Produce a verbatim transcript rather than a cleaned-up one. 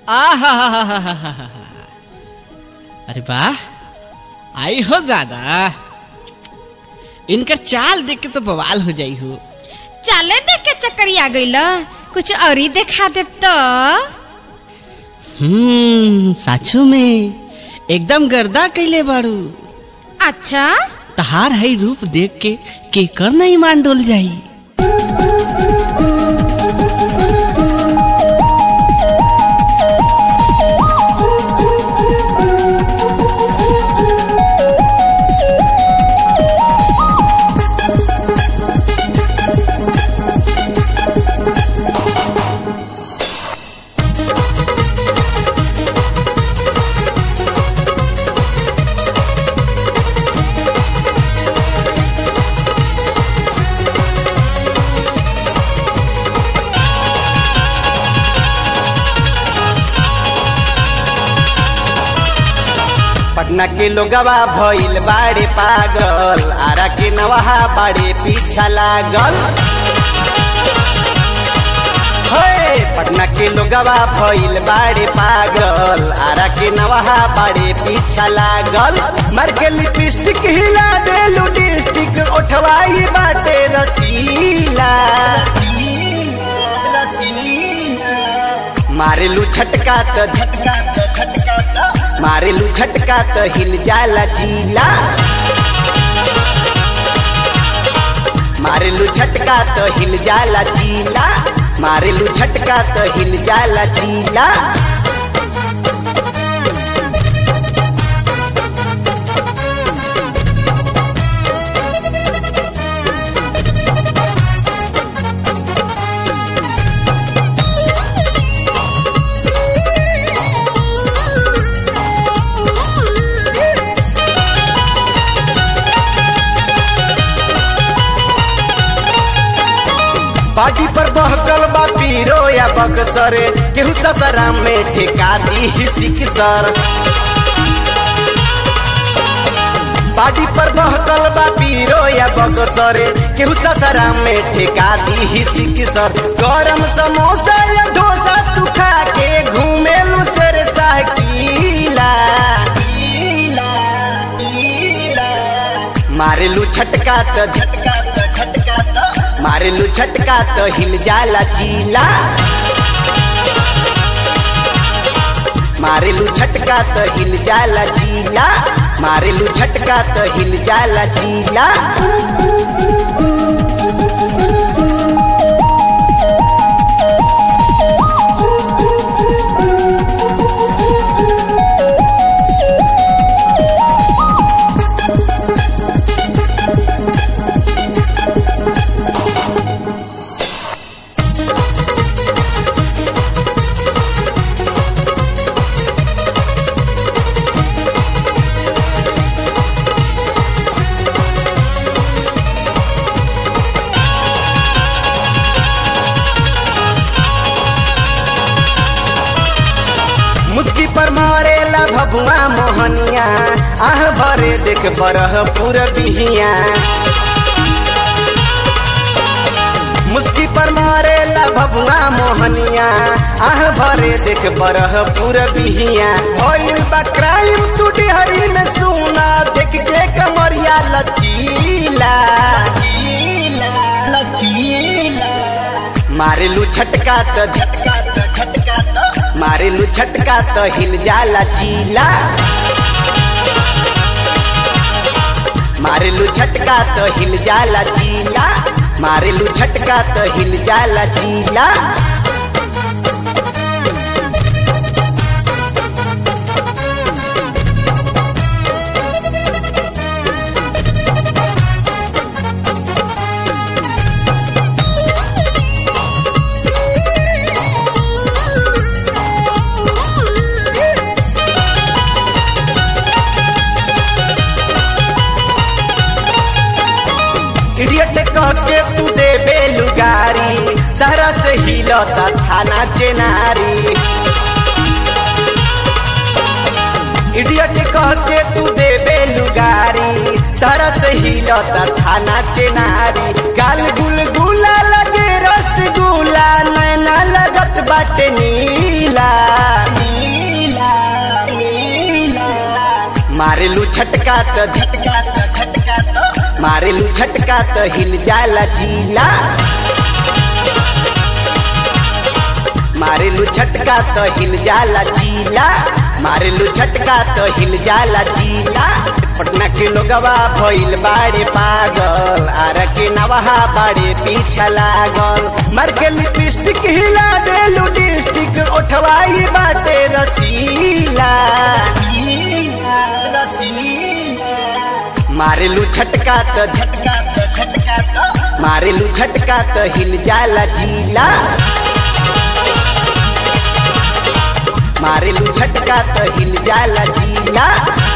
आहा अरे वाह, आई हो दादा, इनका चाल देख के तो बवाल हो जाई हो। चाले देख के चक्करी आ गई, कुछ और ही दिखा दे तो। हम्म साचो में एकदम गर्दा कैले बारू। अच्छा, तहार है रूप देख के केकर नहीं मान डोल जाई। पटना के लोगवा भइल बाड़े पागल, आरा के नवाहा बाड़े पीछा लागल। पटना के लोगवा भइल बाड़े पागल, आरा के नवाहा बाड़े पीछा लागल। मर के लिपस्टिक हिला देलू डिस्टिक, उठवाई बाटे रसीला। मारेलू झटका त झटका त झटका त मारेलू झटका त हिल जाला जीला। मारेलू झटका त हिल जाला जीला। मारेलू झटका त हिल जाला जीला। बाजी पर बहकल बा पीरो या बक्सर, केहू ससराम में ठेका दी सिकसर। बाजी पर बहकल बा पीरो या बक्सर, केहू ससराम में ठेका दी सिकसर। गरम समोसा या डोसा तू खा के घूमेलू शेर शाह किला। मारेलू झटका त झटका त झटका त मारेलू झटका तो हिल जाला जीला। मारेलू झटका तो हिल जाला जीला। मारेलू झटका तो हिल जाला जीला। मुस्की पर मारेला भभुआ मोहनिया, आह भरे देख बरह पुर बिहिया। मुस्की पर मारेला भभुआ मोहनिया, आह भरे देख बरह पुर बिहिया। भइल बा क्राइम तू डिहरी में सुना, देख के कमरिया लचीला। लचीला मारेलू झटका त झटका त झटका त मारेलू झटका त हिल जाला जीला। मारेलू झटका त हिल जाला जीला। मारेलू झटका त हिल जाला जीला। इडियट कह के तू दे बेलुगारी, तरह से हिलता थाना चेनारी। इडियट कह के तू दे बेलुगारी, तरह से हिलता थाना चेनारी। गाल गुलगुला लगे रसगुल्ला, नैना लगत बाटे नीला। मारेलू झटका तो झटका तो झटका तो मारेलू झटका तो हिल जाला जिला मारेलू झटका तो हिल जाला जिला मारेलू झटका तो हिल जाला जिला पटना के लोगवा भइल बाड़े पागल आरा के नवहा बाड़े पीछा लागल मार के लिपस्टिक हिला देलू डिस्टिक उठवाई बाटे रसीला मारेलू झटका तो झटका तो झटका तो मारेलू झटका तो हिल जाला जिला मारेलू झटका तो हिल जाला जिला।